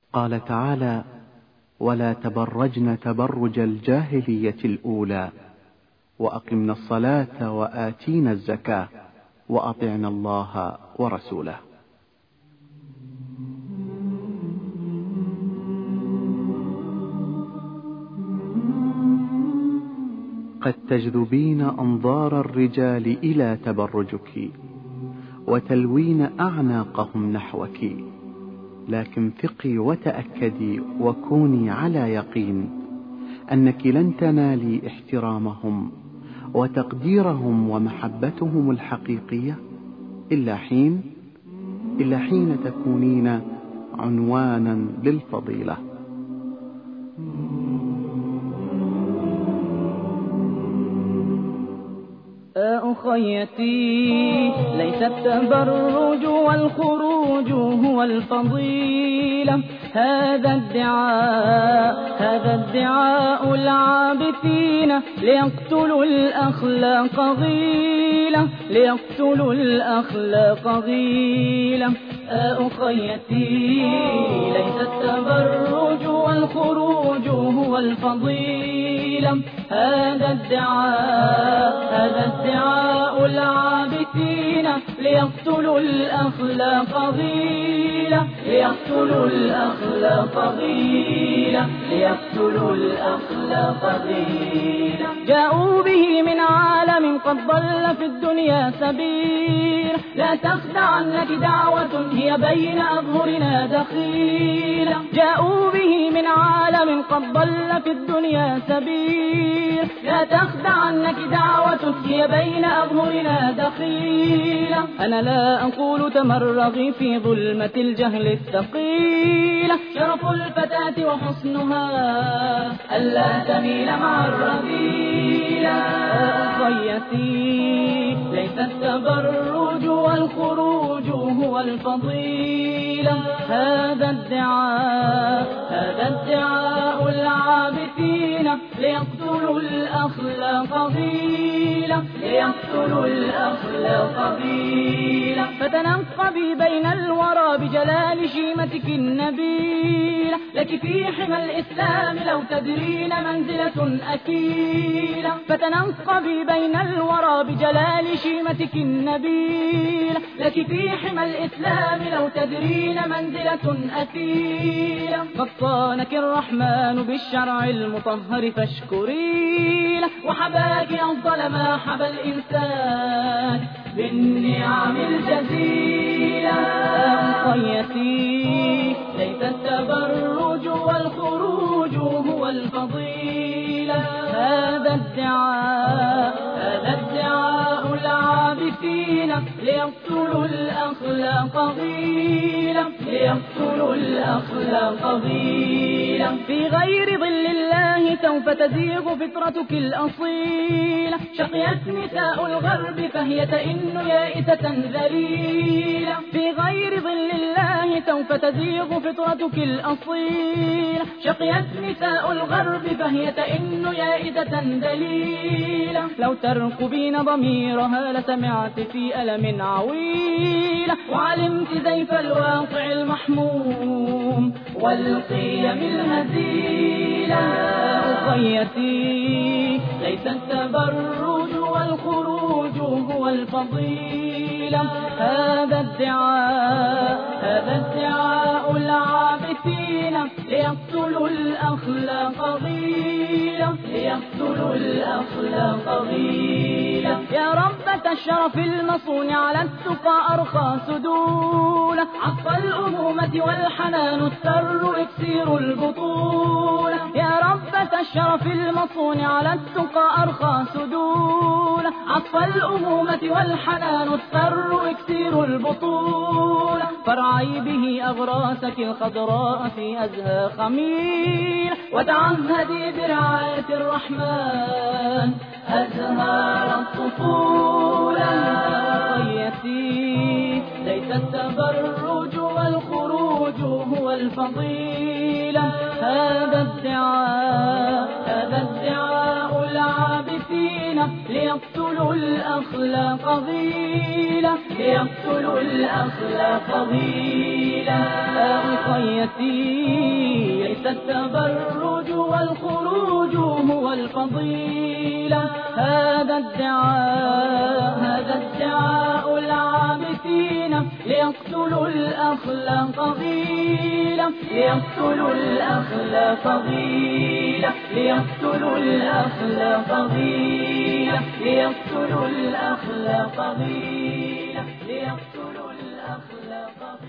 قال تعالى: ولا تبرجن تبرج الجاهلية الأولى وأقمنا الصلاة وآتينا الزكاة وأطعنا الله ورسوله. قد تجذبين أنظار الرجال إلى تبرجك وتلوين أعناقهم نحوك، لكن ثقي وتأكدي وكوني على يقين أنك لن تنالي احترامهم وتقديرهم ومحبتهم الحقيقية إلا حين تكونين عنوانا للفضيلة. أخيتي، ليس التبرج والخروج هو الفضيلة، هذا ادعاء العابثين ليقتلوا الأخلاق غيلة. أخيتي، ليس التبرج والخروج هو الفضيلة، هذا ادعاء العابثين ليقتلوا الأخلاق غيلة. جاءوا به من عالم قد ضل في الدنيا سبيل، لا تخدعنك دعوة هي بين أظهرنا دخيلة. جاءوا به من عالم قد ضل في الدنيا سبيل، لا تخدعنك دعوة هي بين أظهرنا دخيلة. أنا لا أقول تمرغي في ظلمة الجهل الثقيلة، شرف الفتاة وحسنها ألا تميل مع الرذيلة. أخيتي، ليس التبرج والخروج هو الفضيلة، هذا ادعاء العابثين ليقتلوا الأخلاق غيلة. فتنقبي بين الورى بجلال شيمتك النبيلة، لك في حمى الإسلام لو تدرين منزلة أكيلة. فتنقبي بين الورى بجلال شيمتك النبيلة، لك في حمى الإسلام لو تدرين منزلة أكيلة. قد صانك الرحمن بالشرع المطهر فاشكري له، وحباك أفضل ما حبى الإنسان بالنعم الجزيلة. أخيتي، ليس التبرج والخروج هو الفضيلة، هذا ادعاء العابثين ليقتلوا الأخلاق غيلة. في غير ظل الله سوف تزيغ فطرتك الأصيلة، شقيت نساء الغرب فهي تئن يائسة ذليلة. في غير ظل الله سوف تزيغ فطرتك الأصيلة، شقيت نساء الغرب فهي تئن يائسة ذليلة. لو ترقبين ضميرها لسمعت في ألم عويلة، وعلمت زيف الواقع المحموم والقيم الهزيلة. أخيتي، ليس التبرج والخروج هو الفضيلة، هذا ادعاء العابثين ليقتلوا الأخلاق غيلة. يا ربة الشرف المصون على التقى أرخى سدولة، عطف الأمومة والحنان السر إكسير البطولة. يا ربة الشرف المصون على التقى أرخى سدولة، عطف الأمومة والحنان السر إكسير البطولة. فارعي به أغراسك الخضراء في أزهى خميل، وتعهدي برعاية الرحمن أزهار الطفولة. أخيتي، ليس التبرج والخروج هو الفضيلة، هذا ادعاء العابثين ليقتلوا الأخلاق غيلة ليقتلوا الأخلاق غيلة. أخيتي ليس التبرج والخروج هو الفضيلة، هذا ادعاء العابثين ليقتلوا الأخلاق غيلة ليقتلوا الأخلاق غيلة ليقتلوا الأخلاق غيلة ليقتلوا الأخلاق غيلة ليقتلوا الأخلاق غيلة.